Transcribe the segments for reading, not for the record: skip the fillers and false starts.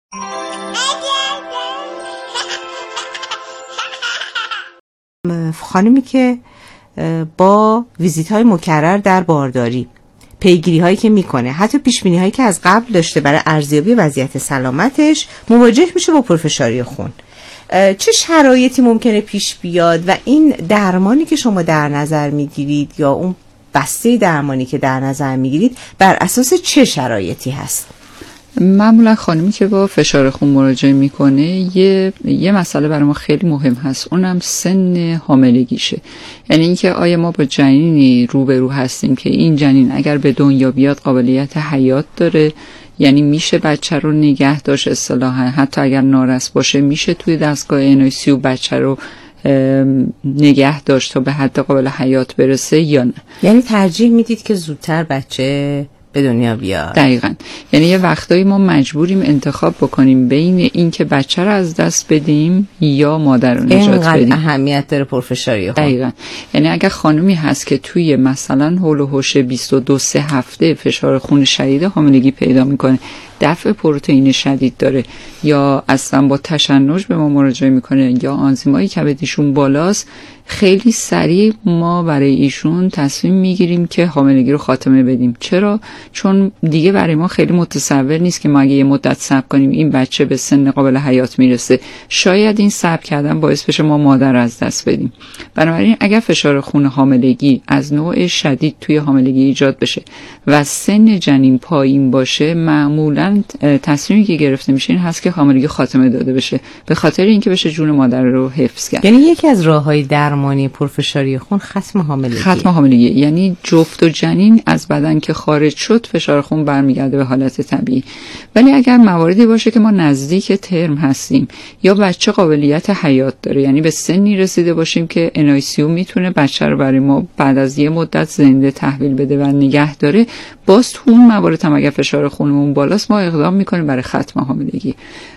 خانمی که با ویزیت های مکرر در بارداری، پیگیری هایی که میکنه، حتی پیش بینی هایی که از قبل داشته برای ارزیابی وضعیت سلامتش، مواجه میشه با پرفشاری خون. چه شرایطی ممکنه پیش بیاد و این درمانی که شما در نظر میگیرید یا اون بسته درمانی که در نظر میگیرید بر اساس چه شرایطی هست؟ معمولا خانمی که با فشار خون مراجعه میکنه یه مسئله برای ما خیلی مهم هست، اونم سن حاملگیشه. یعنی اینکه آیا ما با جنینی روبرو هستیم که این جنین اگر به دنیا بیاد قابلیت حیات داره، یعنی میشه بچه رو نگه داشت اصطلاحاً، حتی اگر نارس باشه میشه توی دستگاه NICU بچه رو نگه داشت تا به حد قابل حیات برسه یا نه. یعنی ترجیح میدید که زودتر بچه به دنیا بیاد؟ دقیقاً. یعنی یه وقتایی ما مجبوریم انتخاب بکنیم بین این که بچه رو از دست بدیم یا مادر رو نجات بدیم. اینقدر اهمیت داره پرفشاری خون. دقیقاً. یعنی اگر خانومی هست که توی مثلا حول و حوش 22-3 هفته فشار خون شدید حاملگی پیدا میکنه، دفع پروتئین شدید داره، یا اصلا با تشنج به ما مراجعه میکنه، یا آنزیمای کبدیشون بالاست، خیلی سریع ما برای ایشون تصمیم میگیریم که حاملگی رو خاتمه بدیم. چرا؟ چون دیگه برای ما خیلی متصور نیست که ما اگه یه مدت صبر کنیم این بچه به سن قابل حیات میرسه، شاید این صبر کردن باعث بشه ما مادر از دست بدیم. بنابراین اگر فشار خون حاملگی از نوع شدید توی حاملگی ایجاد بشه و سن جنین پایین باشه، معمولاً تصمیمی که گرفته میشه این هست که حاملگی خاتمه داده بشه، به خاطر اینکه بشه جون مادر رو حفظ کرد. یعنی یکی از راههای درمانی پرفشاری خون ختم حاملگی. یعنی جفت و جنین از بدن که خارج شد فشار خون برمیگرده به حالت طبیعی. ولی اگر مواردی باشه که ما نزدیک ترم هستیم یا بچه قابلیت حیات داره، یعنی به سنی رسیده باشیم که NICU میتونه بچه رو برای ما بعد از یه مدت زنده تحویل بده و نگه داره، باز تو اون موارد هم اگر فشار خونمون بالاست ما اقدام میکنیم برای ختم حاملگی.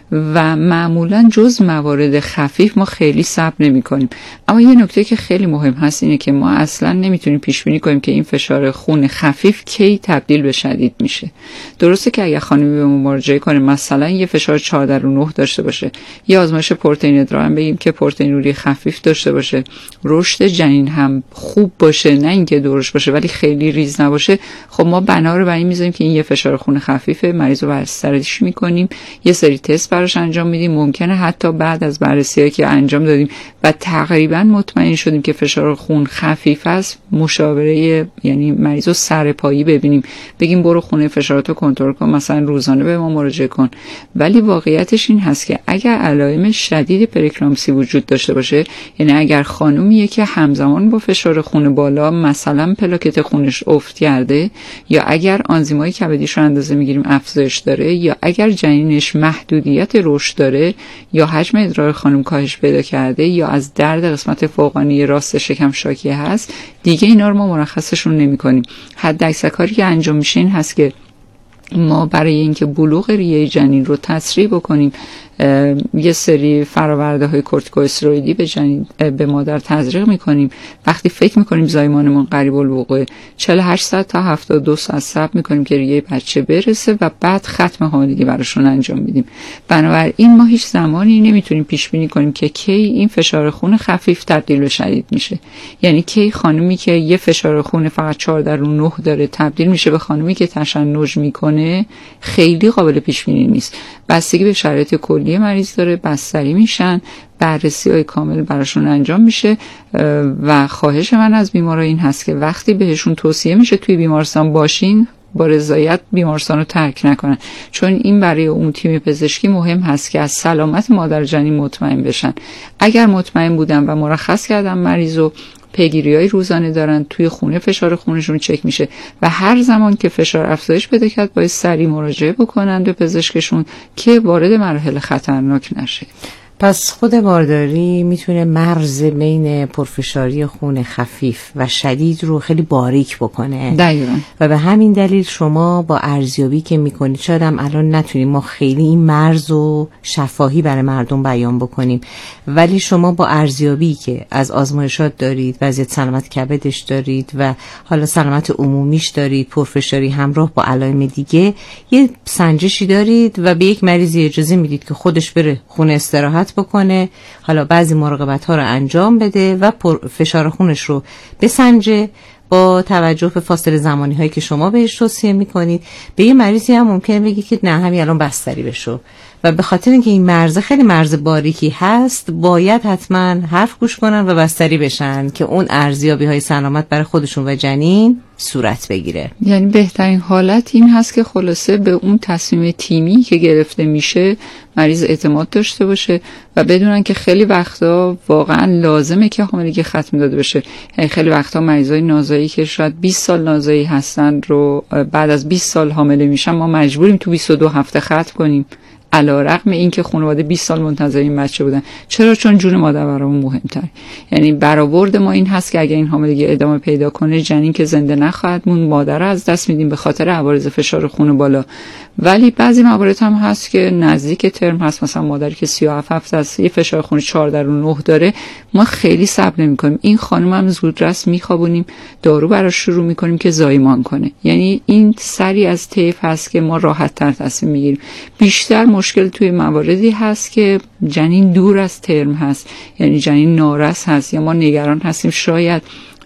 و معمولا جز موارد خفیف ما خیلی صبر نمی کنیم. اما یه نکته که خیلی مهم هست اینه که ما اصلا نمیتونیم پیش بینی کنیم که این فشار خون خفیف کی تبدیل به شدید میشه. درسته که اگر خانمی به ما مراجعه کنه مثلا یه فشار 4/9 داشته باشه، یا آزمایش پروتئین ادرار بگیم که پروتئین روری خفیف داشته باشه، رشد جنین هم خوب باشه، نه اینکه درشت باشه ولی خیلی ریز نباشه، خب ما بنا رو بر این میذاریم که این یه فشار خون خفیفه، مریض رو بستریش میکنیم، یه سری تست براش انجام میدیم. ممکنه حتی بعد از بررسی‌هایی که انجام دادیم و تقریبا مطمئن شدیم که فشار خون خفیف است، مشاوره یعنی مریض رو سرپایی ببینیم، بگیم برو خونه فشاراتو کنترل کن، مثلا روزانه به ما مراجعه کن. ولی واقعیتش این هست که اگر علائم شدید پرکلامسی وجود داشته باشه، یعنی اگر خانومیه که همزمان با فشار خون بالا مثلا پلاکت خونش افت کرده، یا اگر آنزیمای کبدیش رو اندازه میگیریم افزایش داره، یا اگر جنینش محدودیت رشد داره، یا حجم ادرار خانم کاهش پیدا کرده، یا از درد قسمت فوقانی راست شکم شاکیه هست، دیگه اینا رو ما مرخصشون نمی کنیم. حد اکثر کاری که انجام میشه این هست که ما برای اینکه بلوغ ریه جنین رو تسریع بکنیم یه سری فراورده های کورتیکواستروئیدی به جنین به مادر تزریق میکنیم. وقتی فکر میکنیم زایمانمون قریب الوقوع 48 ساعت تا 72 ساعت صبر میکنیم که ریه بچه برسه و بعد ختم حاملگی براشون انجام میدیم. بنابراین ما هیچ زمانی نمیتونیم پیش بینی کنیم که کی این فشار خون خفیف تبدیل به شدید میشه، یعنی کی خانومی که یه فشار خون فقط 4/9 داره تبدیل میشه به خانومی که تشنج میکنه، خیلی قابل پیش بینی نیست. بستگی به شرایط کلی مریض داره، بستری میشن، بررسی‌های کامل براشون انجام میشه. و خواهش من از بیمارا این هست که وقتی بهشون توصیه میشه توی بیمارستان باشین، با رضایت بیمارستان رو ترک نکنن، چون این برای اون تیم پزشکی مهم هست که از سلامت مادر جنین مطمئن بشن. اگر مطمئن بودن و مرخص کردن مریضو، پیگیری‌های روزانه دارن، توی خونه فشار خونشون چک میشه و هر زمان که فشار افزایش پیدا کرد باید سریع مراجعه بکنن به پزشکشون که وارد مراحل خطرناک نشه. پس خود بارداری میتونه مرز بین پرفشاری خون خفیف و شدید رو خیلی باریک بکنه. دقیقاً. و به همین دلیل شما با ارزیابی که میکنید، شاید هم الان نتونیم ما خیلی این مرز و شفاهی برای مردم بیان بکنیم، ولی شما با ارزیابی که از آزمایشات دارید، وضعیت سلامت کبدش دارید و حالا سلامت عمومیش دارید، پرفشاری همراه با علائم دیگه، یه سنجشی دارید و به یک مریضی اجازه میدید که خودش بره خونه استراحت بکنه، حالا بعضی مراقبت ها رو انجام بده و فشار خونش رو بسنجه با توجه به فاصله زمانی هایی که شما بهش توصیه میکنید. به یه مریضی هم ممکنه بگید که نه، همین الان بستری بشو، و به خاطر اینکه این مرز خیلی مرز باریکی هست باید حتما حرف گوش کنن و بستری بشن که اون ارزیابی های سلامت برای خودشون و جنین صورت بگیره. یعنی بهترین حالت این هست که خلاصه به اون تصمیم تیمی که گرفته میشه مریض اعتماد داشته باشه و بدونن که خیلی وقتا واقعا لازمه که حاملگی ختم داده بشه. یعنی خیلی وقتا مریضای نازایی که شاید 20 سال نازایی هستن رو بعد از 20 سال حامله میشن ما مجبوریم تو 22 هفته ختم کنیم، علی‌رغم اینکه خانواده 20 سال منتظر این بچه بودن. چرا؟ چون جون مادر برامون مهم‌تره. یعنی برآورد ما این هست که اگه این حاملگی ادامه پیدا کنه جنین که زنده نخواهد موند، مادر رو از دست میدیم به خاطر عوارض فشار خون بالا. ولی بعضی موارد هم هست که نزدیک ترم هست، مثلا مادری که 37 هفته است، یه فشار خون 14.9 داره، ما خیلی صبر نمی‌کنیم، این خانم هم زودرس میخوابونیم، دارو براش شروع می‌کنیم که زایمان کنه. یعنی این سری از طیف هست که ما راحت‌تر تصمیم می‌گیریم. بیشتر مشکل توی مواردی هست که جنین دور از ترم هست، یعنی جنین نارس هست یا ما نگران هستیم شاید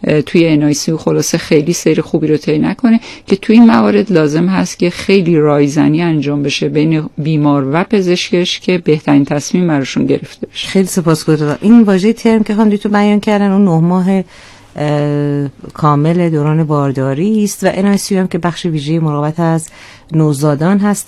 توی NICU خلاصه خیلی سیر خوبی رو طی نکنه، که توی این موارد لازم هست که خیلی رایزنی انجام بشه بین بیمار و پزشکش که بهترین تصمیم براشون گرفته بشه. خیلی سپاسگزارم. این واژه ترم که خانم تو بیان کردن اون 9 ماه کامل دوران بارداری است و NICU هم که بخش ویژه مراقبت از نوزادان هست